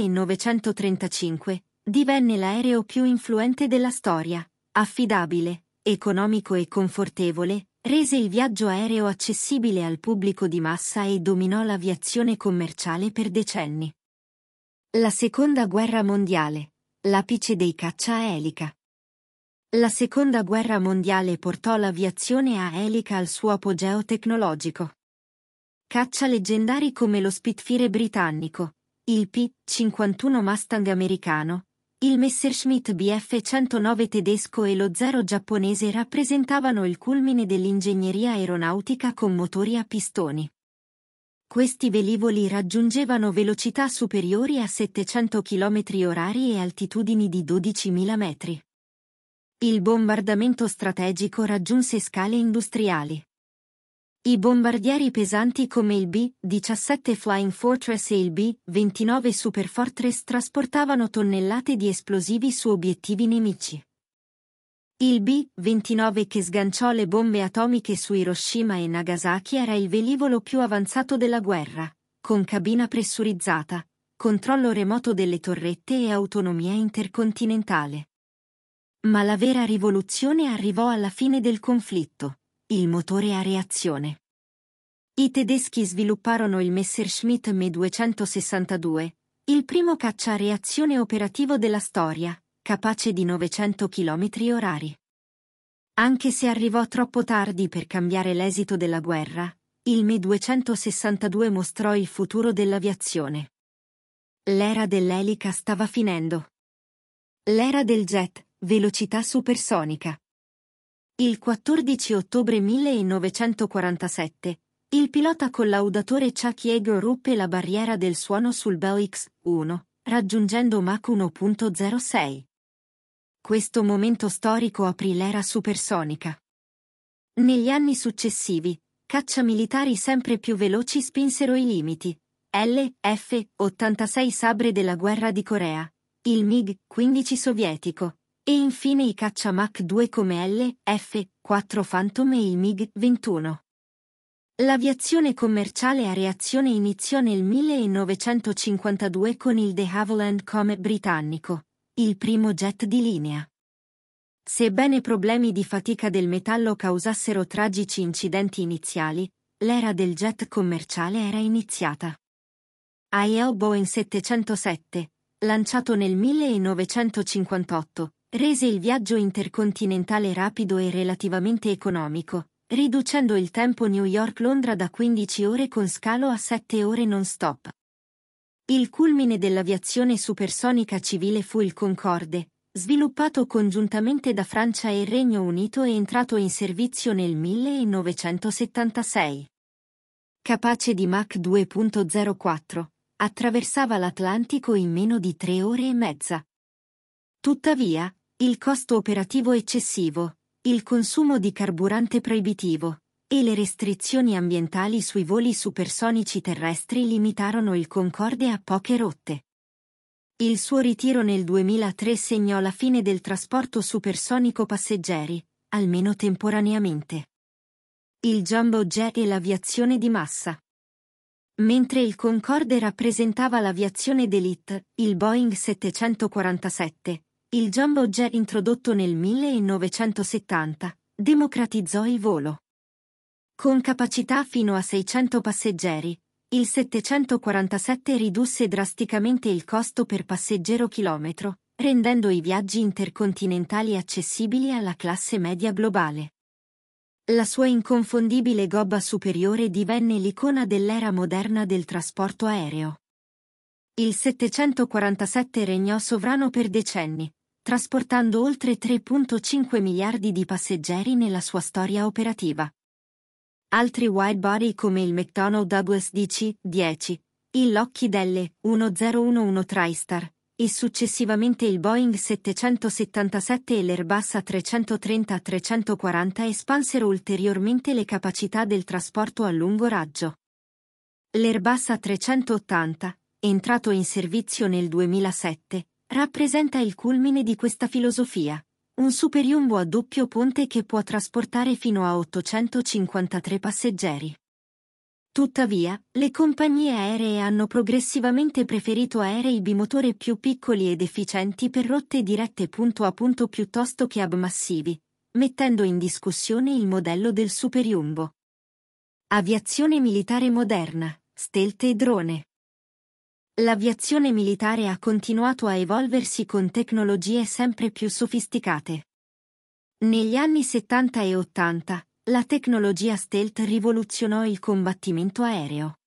A: 1935, divenne l'aereo più influente della storia, affidabile, economico e confortevole, rese il viaggio aereo accessibile al pubblico di massa e dominò l'aviazione commerciale per decenni. La Seconda Guerra Mondiale. L'apice dei caccia a elica. La Seconda Guerra Mondiale portò l'aviazione a elica al suo apogeo tecnologico. Caccia leggendari come lo Spitfire britannico, il P-51 Mustang americano, il Messerschmitt Bf-109 tedesco e lo Zero giapponese rappresentavano il culmine dell'ingegneria aeronautica con motori a pistoni. Questi velivoli raggiungevano velocità superiori a 700 km/h e altitudini di 12.000 metri. Il bombardamento strategico raggiunse scale industriali. I bombardieri pesanti come il B-17 Flying Fortress e il B-29 Super Fortress trasportavano tonnellate di esplosivi su obiettivi nemici. Il B-29 che sganciò le bombe atomiche su Hiroshima e Nagasaki era il velivolo più avanzato della guerra, con cabina pressurizzata, controllo remoto delle torrette e autonomia intercontinentale. Ma la vera rivoluzione arrivò alla fine del conflitto, il motore a reazione. I tedeschi svilupparono il Messerschmitt Me-262, il primo caccia a reazione operativo della storia, capace di 900 km/h. Anche se arrivò troppo tardi per cambiare l'esito della guerra, il Me-262 mostrò il futuro dell'aviazione. L'era dell'elica stava finendo. L'era del jet, velocità supersonica. Il 14 ottobre 1947, il pilota collaudatore Chuck Yeager ruppe la barriera del suono sul Bell X-1, raggiungendo Mach 1.06. Questo momento storico aprì l'era supersonica. Negli anni successivi, caccia militari sempre più veloci spinsero i limiti. F-86 Sabre della guerra di Corea, il MiG-15 sovietico, e infine i caccia Mach 2 come F-4 Phantom e il MiG-21. L'aviazione commerciale a reazione iniziò nel 1952 con il de Havilland Comet britannico, il primo jet di linea. Sebbene problemi di fatica del metallo causassero tragici incidenti iniziali, l'era del jet commerciale era iniziata. Il Boeing 707, lanciato nel 1958, rese il viaggio intercontinentale rapido e relativamente economico, riducendo il tempo New York-Londra da 15 ore con scalo a 7 ore non-stop. Il culmine dell'aviazione supersonica civile fu il Concorde, sviluppato congiuntamente da Francia e Regno Unito e entrato in servizio nel 1976. Capace di Mach 2.04, attraversava l'Atlantico in meno di 3 ore e mezza. Tuttavia, il costo operativo eccessivo, il consumo di carburante proibitivo, e le restrizioni ambientali sui voli supersonici terrestri limitarono il Concorde a poche rotte. Il suo ritiro nel 2003 segnò la fine del trasporto supersonico passeggeri, almeno temporaneamente. Il jumbo jet e l'aviazione di massa. Mentre il Concorde rappresentava l'aviazione d'élite, il Boeing 747, il jumbo jet introdotto nel 1970, democratizzò il volo. Con capacità fino a 600 passeggeri, il 747 ridusse drasticamente il costo per passeggero chilometro, rendendo i viaggi intercontinentali accessibili alla classe media globale. La sua inconfondibile gobba superiore divenne l'icona dell'era moderna del trasporto aereo. Il 747 regnò sovrano per decenni, trasportando oltre 3,5 miliardi di passeggeri nella sua storia operativa. Altri widebody come il McDonnell Douglas DC-10, il Lockheed L-1011 TriStar, e successivamente il Boeing 777 e l'Airbus A330-340 espansero ulteriormente le capacità del trasporto a lungo raggio. L'Airbus A380, entrato in servizio nel 2007, rappresenta il culmine di questa filosofia, un superjumbo a doppio ponte che può trasportare fino a 853 passeggeri. Tuttavia, le compagnie aeree hanno progressivamente preferito aerei bimotore più piccoli ed efficienti per rotte dirette punto a punto piuttosto che hub massivi, mettendo in discussione il modello del superjumbo. Aviazione militare moderna, stealth e drone. L'aviazione militare ha continuato a evolversi con tecnologie sempre più sofisticate. Negli anni 70 e 80, la tecnologia stealth rivoluzionò il combattimento aereo.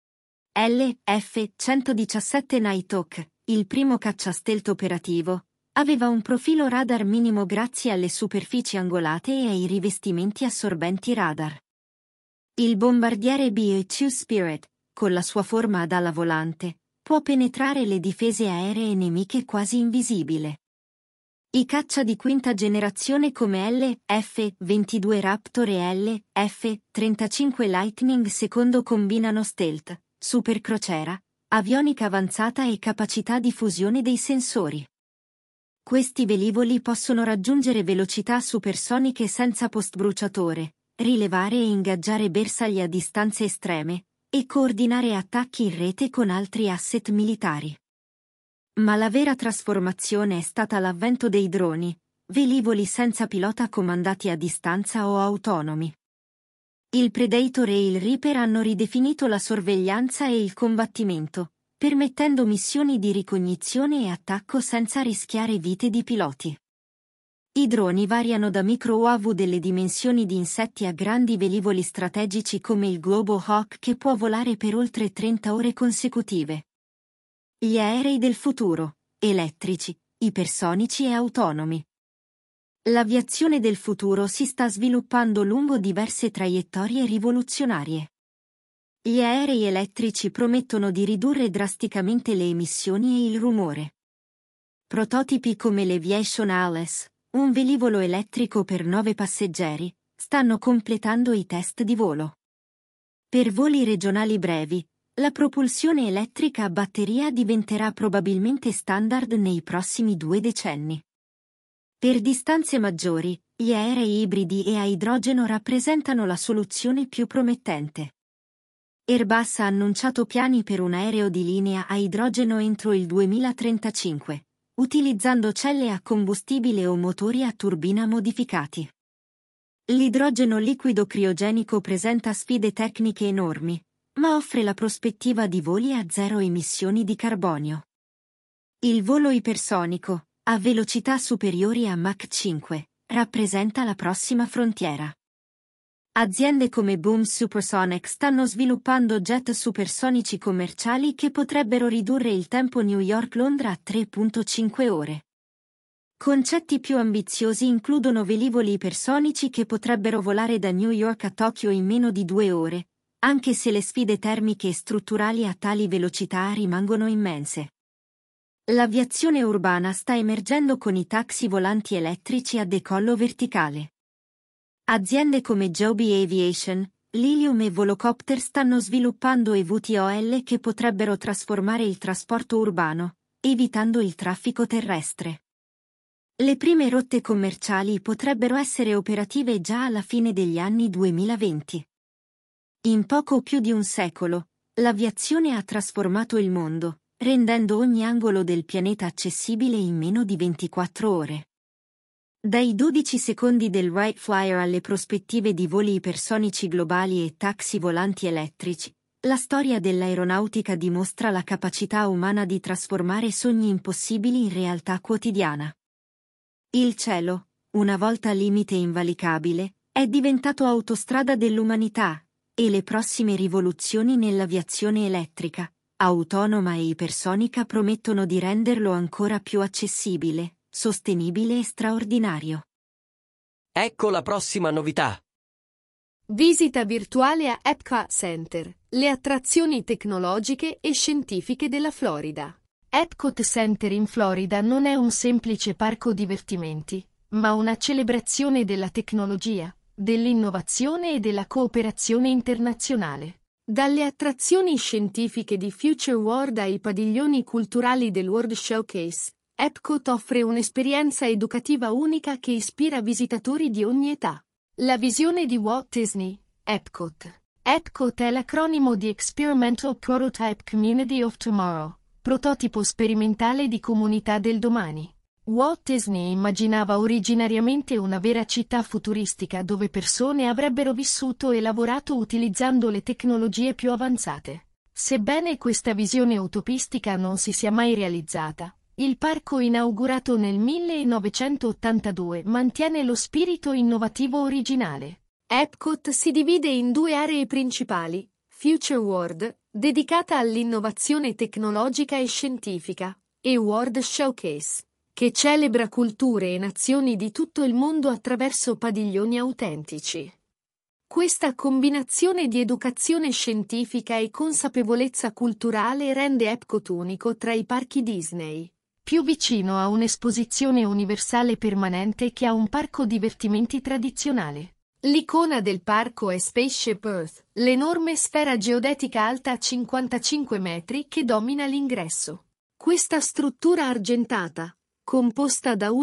A: L-F-117 Nighthawk, il primo caccia stealth operativo, aveva un profilo radar minimo grazie alle superfici angolate e ai rivestimenti assorbenti radar. Il bombardiere B-2 Spirit, con la sua forma ad ala volante, può penetrare le difese aeree nemiche quasi invisibile. I caccia di quinta generazione come L-F-22 Raptor e L-F-35 Lightning II combinano stealth, supercrociera, avionica avanzata e capacità di fusione dei sensori. Questi velivoli possono raggiungere velocità supersoniche senza postbruciatore, rilevare e ingaggiare bersagli a distanze estreme, e coordinare attacchi in rete con altri asset militari. Ma la vera trasformazione è stata l'avvento dei droni, velivoli senza pilota comandati a distanza o autonomi. Il Predator e il Reaper hanno ridefinito la sorveglianza e il combattimento, permettendo missioni di ricognizione e attacco senza rischiare vite di piloti. I droni variano da micro-UAV delle dimensioni di insetti a grandi velivoli strategici come il Global Hawk che può volare per oltre 30 ore consecutive. Gli aerei del futuro, elettrici, ipersonici e autonomi. L'aviazione del futuro si sta sviluppando lungo diverse traiettorie rivoluzionarie. Gli aerei elettrici promettono di ridurre drasticamente le emissioni e il rumore. Prototipi come l'Aviation Alice, un velivolo elettrico per 9 passeggeri, stanno completando i test di volo. Per voli regionali brevi, la propulsione elettrica a batteria diventerà probabilmente standard nei prossimi 2 decenni. Per distanze maggiori, gli aerei ibridi e a idrogeno rappresentano la soluzione più promettente. Airbus ha annunciato piani per un aereo di linea a idrogeno entro il 2035, utilizzando celle a combustibile o motori a turbina modificati. L'idrogeno liquido criogenico presenta sfide tecniche enormi, ma offre la prospettiva di voli a zero emissioni di carbonio. Il volo ipersonico, a velocità superiori a Mach 5, rappresenta la prossima frontiera. Aziende come Boom Supersonic stanno sviluppando jet supersonici commerciali che potrebbero ridurre il tempo New York-Londra a 3,5 ore. Concetti più ambiziosi includono velivoli ipersonici che potrebbero volare da New York a Tokyo in meno di 2 ore, anche se le sfide termiche e strutturali a tali velocità rimangono immense. L'aviazione urbana sta emergendo con i taxi volanti elettrici a decollo verticale. Aziende come Joby Aviation, Lilium e Volocopter stanno sviluppando eVTOL che potrebbero trasformare il trasporto urbano, evitando il traffico terrestre. Le prime rotte commerciali potrebbero essere operative già alla fine degli anni 2020. In poco più di un secolo, l'aviazione ha trasformato il mondo, rendendo ogni angolo del pianeta accessibile in meno di 24 ore. Dai 12 secondi del Wright Flyer alle prospettive di voli ipersonici globali e taxi volanti elettrici, la storia dell'aeronautica dimostra la capacità umana di trasformare sogni impossibili in realtà quotidiana. Il cielo, una volta limite invalicabile, è diventato autostrada dell'umanità, e le prossime rivoluzioni nell'aviazione elettrica, autonoma e ipersonica promettono di renderlo ancora più accessibile, sostenibile e straordinario.
B: Ecco la prossima novità.
C: Visita virtuale a Epcot Center, le attrazioni tecnologiche e scientifiche della Florida. Epcot Center in Florida non è un semplice parco divertimenti, ma una celebrazione della tecnologia, dell'innovazione e della cooperazione internazionale. Dalle attrazioni scientifiche di Future World ai padiglioni culturali del World Showcase, Epcot offre un'esperienza educativa unica che ispira visitatori di ogni età. La visione di Walt Disney, Epcot. Epcot è l'acronimo di Experimental Prototype Community of Tomorrow, prototipo sperimentale di comunità del domani. Walt Disney immaginava originariamente una vera città futuristica dove persone avrebbero vissuto e lavorato utilizzando le tecnologie più avanzate. Sebbene questa visione utopistica non si sia mai realizzata, il parco inaugurato nel 1982 mantiene lo spirito innovativo originale. Epcot si divide in due aree principali: Future World, dedicata all'innovazione tecnologica e scientifica, e World Showcase, che celebra culture e nazioni di tutto il mondo attraverso padiglioni autentici. Questa combinazione di educazione scientifica e consapevolezza culturale rende Epcot unico tra i parchi Disney, più vicino a un'esposizione universale permanente che a un parco divertimenti tradizionale. L'icona del parco è Spaceship Earth, l'enorme sfera geodetica alta 55 metri che domina l'ingresso. Questa struttura argentata, composta da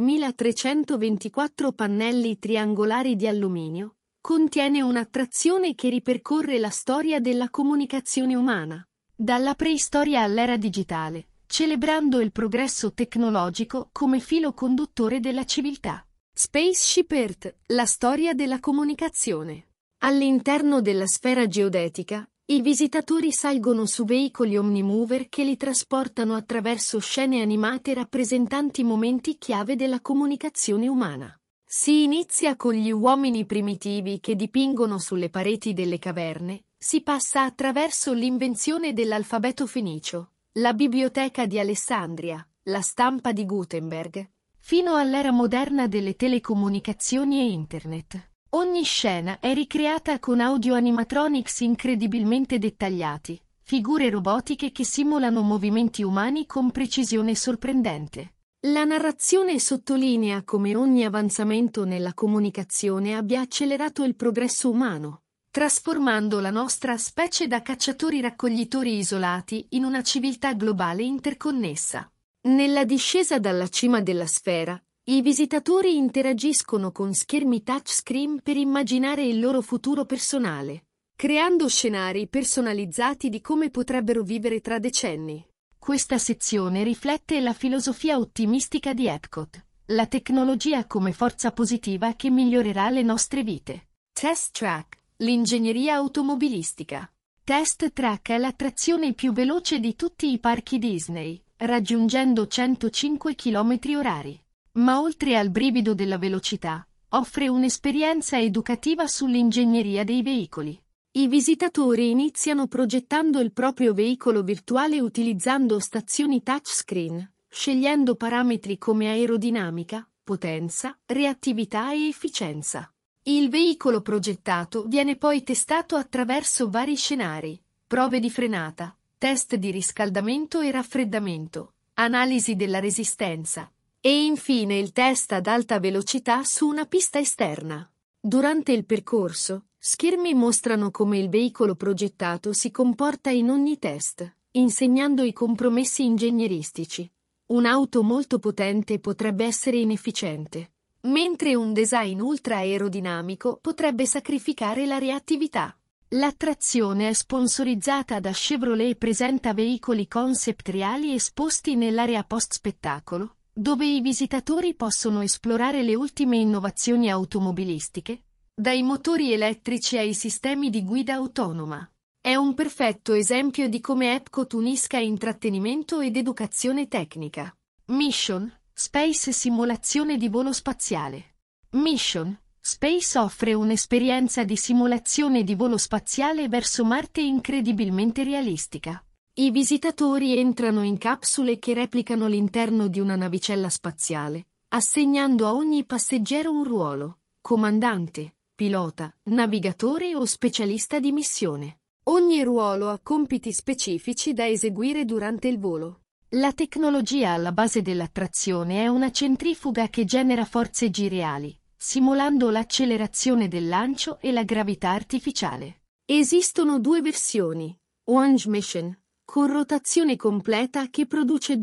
C: 11.324 pannelli triangolari di alluminio, contiene un'attrazione che ripercorre la storia della comunicazione umana, dalla preistoria all'era digitale, celebrando il progresso tecnologico come filo conduttore della civiltà. Spaceship Earth, la storia della comunicazione. All'interno della sfera geodetica, i visitatori salgono su veicoli omnimover che li trasportano attraverso scene animate rappresentanti momenti chiave della comunicazione umana. Si inizia con gli uomini primitivi che dipingono sulle pareti delle caverne, si passa attraverso l'invenzione dell'alfabeto fenicio, la biblioteca di Alessandria, la stampa di Gutenberg, fino all'era moderna delle telecomunicazioni e Internet. Ogni scena è ricreata con audio animatronics incredibilmente dettagliati, figure robotiche che simulano movimenti umani con precisione sorprendente. La narrazione sottolinea come ogni avanzamento nella comunicazione abbia accelerato il progresso umano, trasformando la nostra specie da cacciatori-raccoglitori isolati in una civiltà globale interconnessa. Nella discesa dalla cima della sfera, i visitatori interagiscono con schermi touchscreen per immaginare il loro futuro personale, creando scenari personalizzati di come potrebbero vivere tra decenni. Questa sezione riflette la filosofia ottimistica di Epcot, la tecnologia come forza positiva che migliorerà le nostre vite. Test Track, l'ingegneria automobilistica. Test Track è l'attrazione più veloce di tutti i parchi Disney, raggiungendo 105 km/h. Ma oltre al brivido della velocità, offre un'esperienza educativa sull'ingegneria dei veicoli. I visitatori iniziano progettando il proprio veicolo virtuale utilizzando stazioni touchscreen, scegliendo parametri come aerodinamica, potenza, reattività e efficienza. Il veicolo progettato viene poi testato attraverso vari scenari, prove di frenata, test di riscaldamento e raffreddamento, analisi della resistenza, e infine il test ad alta velocità su una pista esterna. Durante il percorso, schermi mostrano come il veicolo progettato si comporta in ogni test, insegnando i compromessi ingegneristici. Un'auto molto potente potrebbe essere inefficiente, mentre un design ultra aerodinamico potrebbe sacrificare la reattività. L'attrazione è sponsorizzata da Chevrolet e presenta veicoli concept reali esposti nell'area post-spettacolo, dove i visitatori possono esplorare le ultime innovazioni automobilistiche, dai motori elettrici ai sistemi di guida autonoma. È un perfetto esempio di come Epcot unisca intrattenimento ed educazione tecnica. Mission Space simulazione di volo spaziale. Mission Space offre un'esperienza di simulazione di volo spaziale verso Marte incredibilmente realistica. I visitatori entrano in capsule che replicano l'interno di una navicella spaziale, assegnando a ogni passeggero un ruolo: comandante, pilota, navigatore o specialista di missione. Ogni ruolo ha compiti specifici da eseguire durante il volo. La tecnologia alla base dell'attrazione è una centrifuga che genera forze G reali, simulando l'accelerazione del lancio e la gravità artificiale. Esistono due versioni: Orange Mission, con rotazione completa che produce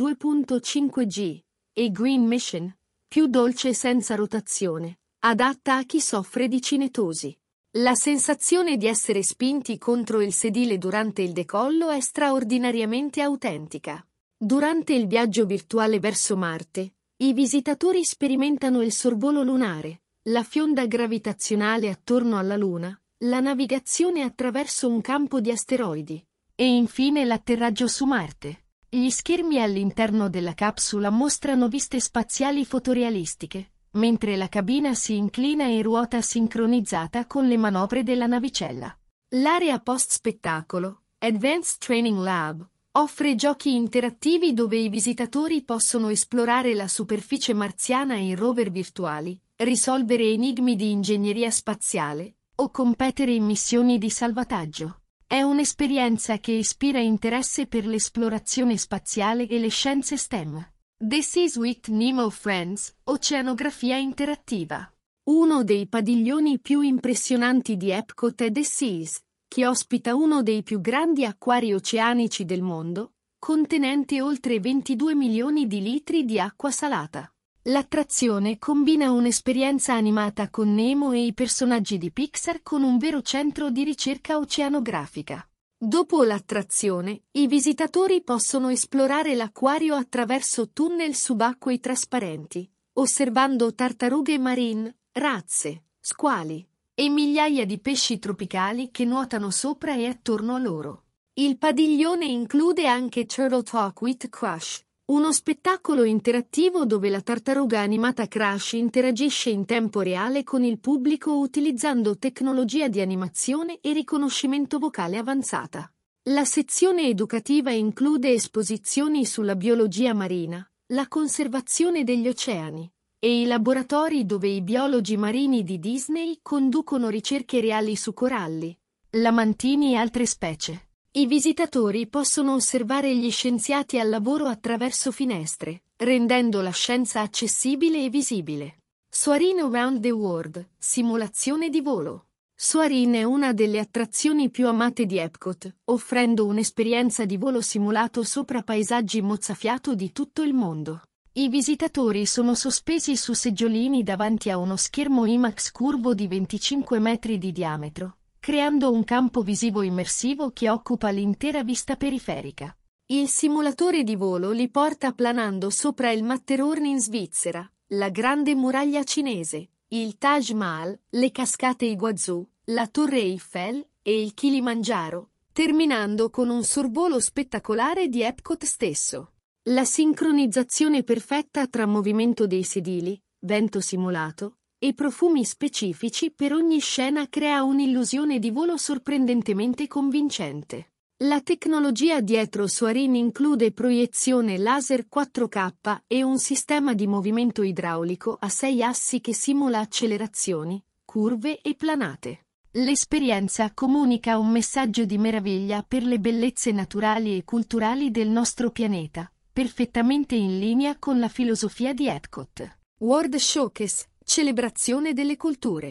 C: 2.5 G, e Green Mission, più dolce senza rotazione, adatta a chi soffre di cinetosi. La sensazione di essere spinti contro il sedile durante il decollo è straordinariamente autentica. Durante il viaggio virtuale verso Marte, i visitatori sperimentano il sorvolo lunare, la fionda gravitazionale attorno alla Luna, la navigazione attraverso un campo di asteroidi, e infine l'atterraggio su Marte. Gli schermi all'interno della capsula mostrano viste spaziali fotorealistiche, mentre la cabina si inclina e ruota sincronizzata con le manovre della navicella. L'area post-spettacolo, Advanced Training Lab, offre giochi interattivi dove i visitatori possono esplorare la superficie marziana in rover virtuali, risolvere enigmi di ingegneria spaziale o competere in missioni di salvataggio. È un'esperienza che ispira interesse per l'esplorazione spaziale e le scienze STEM. This is with Nemo Friends, oceanografia interattiva. Uno dei padiglioni più impressionanti di Epcot è The Seas, che ospita uno dei più grandi acquari oceanici del mondo, contenente oltre 22 milioni di litri di acqua salata. L'attrazione combina un'esperienza animata con Nemo e i personaggi di Pixar con un vero centro di ricerca oceanografica. Dopo l'attrazione, i visitatori possono esplorare l'acquario attraverso tunnel subacquei trasparenti, osservando tartarughe marine, razze, squali e migliaia di pesci tropicali che nuotano sopra e attorno a loro. Il padiglione include anche Turtle Talk with Crush, uno spettacolo interattivo dove la tartaruga animata Crush interagisce in tempo reale con il pubblico utilizzando tecnologia di animazione e riconoscimento vocale avanzata. La sezione educativa include esposizioni sulla biologia marina, la conservazione degli oceani e i laboratori dove i biologi marini di Disney conducono ricerche reali su coralli, lamantini e altre specie. I visitatori possono osservare gli scienziati al lavoro attraverso finestre, rendendo la scienza accessibile e visibile. Soarin Around the World, simulazione di volo. Soarin è una delle attrazioni più amate di Epcot, offrendo un'esperienza di volo simulato sopra paesaggi mozzafiato di tutto il mondo. I visitatori sono sospesi su seggiolini davanti a uno schermo IMAX curvo di 25 metri di diametro, creando un campo visivo immersivo che occupa l'intera vista periferica. Il simulatore di volo li porta planando sopra il Matterhorn in Svizzera, la Grande Muraglia Cinese, il Taj Mahal, le cascate Iguazú, la Torre Eiffel e il Kilimangiaro, terminando con un sorvolo spettacolare di Epcot stesso. La sincronizzazione perfetta tra movimento dei sedili, vento simulato e profumi specifici per ogni scena crea un'illusione di volo sorprendentemente convincente. La tecnologia dietro Soarin include proiezione laser 4K e un sistema di movimento idraulico a 6 assi che simula accelerazioni, curve e planate. L'esperienza comunica un messaggio di meraviglia per le bellezze naturali e culturali del nostro pianeta, perfettamente in linea con la filosofia di Epcot. World Showcase, celebrazione delle culture.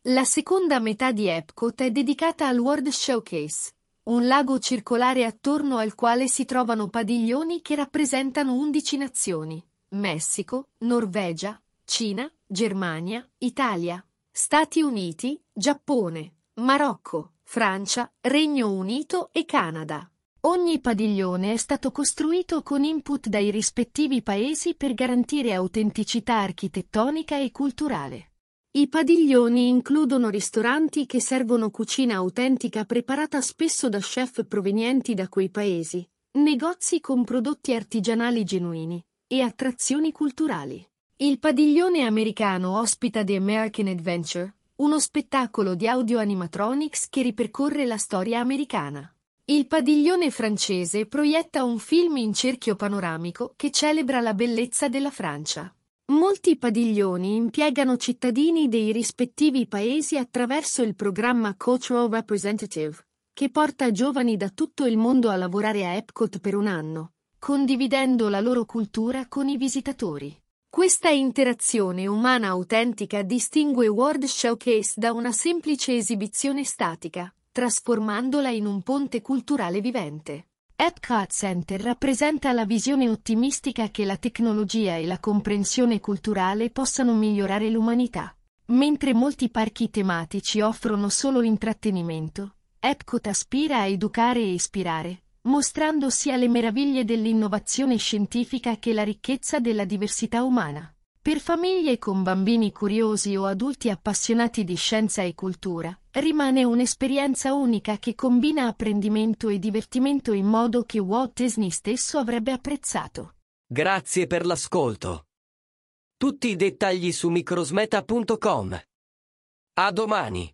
C: La seconda metà di Epcot è dedicata al World Showcase, un lago circolare attorno al quale si trovano padiglioni che rappresentano 11 nazioni: Messico, Norvegia, Cina, Germania, Italia, Stati Uniti, Giappone, Marocco, Francia, Regno Unito e Canada. Ogni padiglione è stato costruito con input dai rispettivi paesi per garantire autenticità architettonica e culturale. I padiglioni includono ristoranti che servono cucina autentica preparata spesso da chef provenienti da quei paesi, negozi con prodotti artigianali genuini e attrazioni culturali. Il padiglione americano ospita The American Adventure, uno spettacolo di audio animatronics che ripercorre la storia americana. Il padiglione francese proietta un film in cerchio panoramico che celebra la bellezza della Francia. Molti padiglioni impiegano cittadini dei rispettivi paesi attraverso il programma Cultural Representative, che porta giovani da tutto il mondo a lavorare a Epcot per un anno, condividendo la loro cultura con i visitatori. Questa interazione umana autentica distingue World Showcase da una semplice esibizione statica, trasformandola in un ponte culturale vivente. Epcot Center rappresenta la visione ottimistica che la tecnologia e la comprensione culturale possano migliorare l'umanità. Mentre molti parchi tematici offrono solo intrattenimento, Epcot aspira a educare e ispirare, mostrando sia le meraviglie dell'innovazione scientifica che la ricchezza della diversità umana. Per famiglie con bambini curiosi o adulti appassionati di scienza e cultura, rimane un'esperienza unica che combina apprendimento e divertimento in modo che Walt Disney stesso avrebbe apprezzato.
B: Grazie per l'ascolto. Tutti i dettagli su microsmeta.com. A domani.